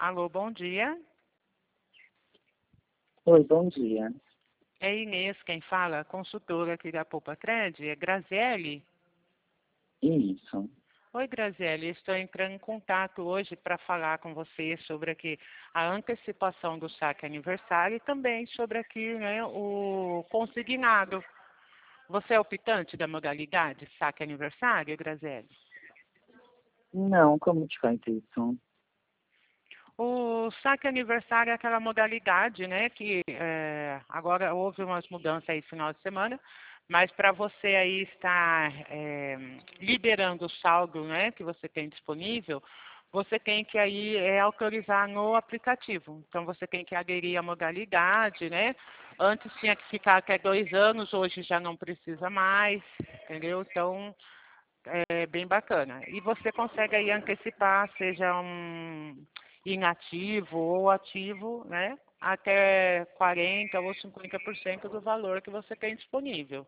Alô, bom dia. Oi, bom dia. É Inês quem fala, consultora aqui da Poupa Cred, é Graziele? Isso. Oi, Graziele, estou entrando em contato hoje para falar com você sobre aqui a antecipação do saque aniversário e também sobre aqui, né, o consignado. Você é optante da modalidade saque aniversário, Graziele? Não, como te faz isso? O saque aniversário é aquela modalidade, né, que agora houve umas mudanças aí no final de semana, mas para você aí estar liberando o saldo, né, que você tem disponível, você tem que aí autorizar no aplicativo. Então você tem que aderir à modalidade, né? Antes tinha que ficar até 2 anos, hoje já não precisa mais, entendeu? Então é bem bacana. E você consegue aí antecipar, seja um inativo ou ativo, né? Até 40% ou 50% do valor que você tem disponível.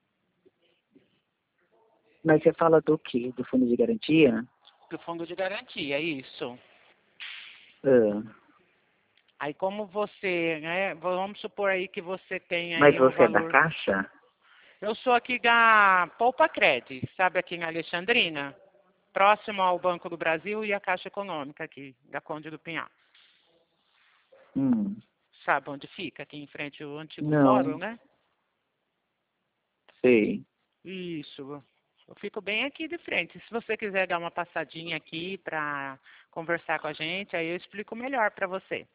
Mas você fala do quê? Do fundo de garantia? Do fundo de garantia, isso. Ah, Aí como você, né? Vamos supor aí que você tem mas aí um você é da valor. Caixa? Eu sou aqui da Poupa Cred, sabe, aqui em Alexandrina, próximo ao Banco do Brasil e à Caixa Econômica aqui, da Conde do Pinhal. Hum, Sabe onde fica? Aqui em frente ao antigo fórum, não, né? sei. Isso. Eu fico bem aqui de frente. Se você quiser dar uma passadinha aqui para conversar com a gente, aí eu explico melhor para você.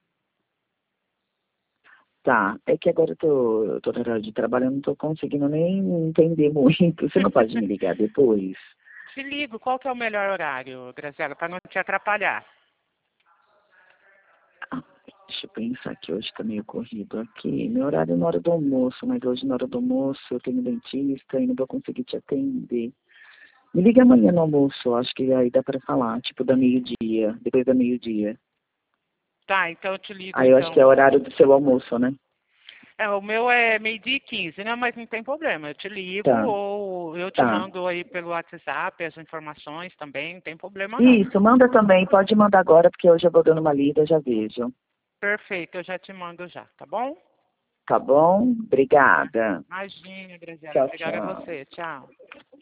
Tá, é que agora eu tô na hora de trabalho, eu não tô conseguindo nem entender muito. Você não pode me ligar depois? Te ligo, qual que é o melhor horário, Graziela, para não te atrapalhar? Ah, deixa eu pensar que hoje tá meio corrido aqui. Meu horário é na hora do almoço, mas hoje na hora do almoço eu tenho dentista e não vou conseguir te atender. Me liga amanhã no almoço, acho que aí dá pra falar, tipo da meio-dia, depois da meio-dia. Tá, então eu te ligo Aí eu acho que é então. o horário do seu almoço, né? O meu é 12h15, né? Mas não tem problema. Eu te ligo Tá, ou eu te tá. mando aí pelo WhatsApp as informações também, não tem problema não. Isso, manda também, pode mandar agora, porque hoje eu vou dando uma lida, já vejo. Perfeito, eu já te mando já, tá bom? Tá bom? Obrigada. Imagina, Graziela. Tchau, Obrigada a tchau. você. Tchau.